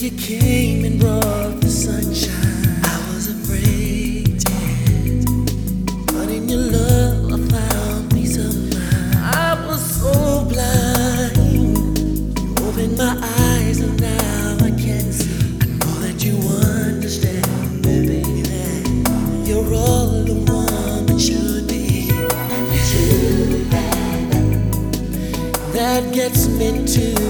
you came and brought the sunshine, I was afraid, but in your love I found peace of mind. I was so blind, you opened my eyes and now I can see. I know that you understand me, baby. You're all a woman should be, and it's you that gets me to